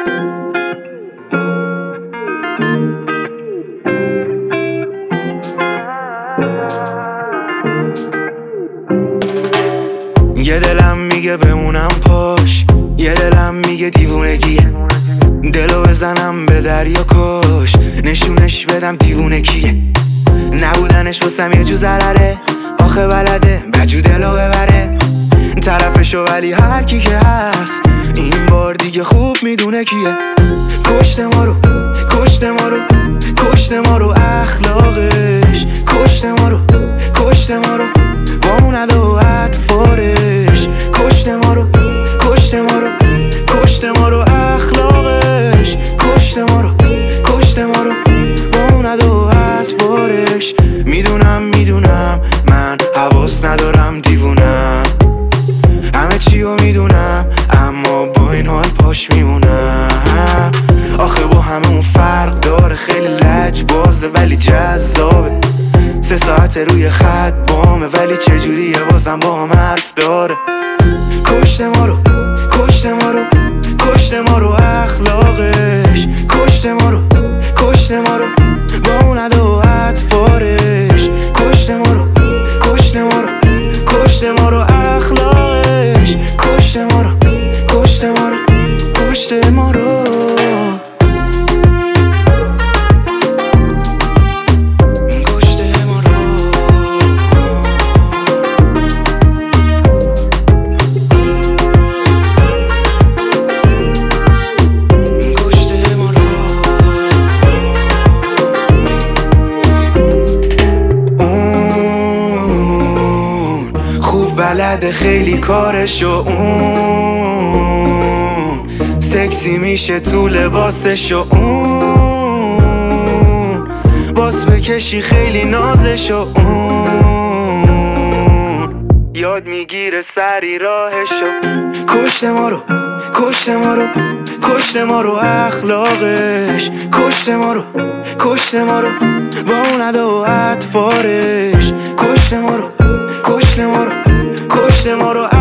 یه دلم میگه بمونم پاش، یه دلم میگه دیوونگیه. دلو بزنم به دریا کش، نشونش بدم دیوونه کیه. نبودنش واسم یه جو ضرره، آخه بلده بجو دلو ببره طرفشو، ولی هر کی که هست این بار دیگه خوب میدونه کیه. کشته ما رو، کشته ما رو، کشته ما رو اخلاقش، کشته ما رو، کشته ما رو با اون ادا و اطفارش. کشته ما رو، کشته ما رو، کشته ما رو اخلاقش، کشته ما رو، کشته ما رو با اون ادا و اطفارش. میدونم میدونم من حواس ندارم دیوونم، همه چیو میدونم اما با این حال پاش میمونم. آخه با همه اون فرق داره، خیلی لجبازه ولی جذابه. 3 ساعت روی خط بامه ولی چجوریه بازم با هم حرف داره. کشته ما رو، کشته ما رو، کشته ما رو اخلاقش، کشته ما رو، کشته ما رو با اون ادا و اطفارش. کشته ما رو، کشته ما رو، کشته ما رو اخلاقش، کشته ما رو، کشته ما رو، کشته ما رو. بلده خیلی کارشو، اون سکسی میشه تو لباسشو، اون باز بکشی خیلی نازشو، اون یاد میگیره سری راهشو. کشته ما رو، کشته ما رو، کشته ما رو اخلاقش، کشته ما رو، کشته ما رو با اون ادا و اطفارش. کشته ما رو، کشته ما رو، کشته ما رو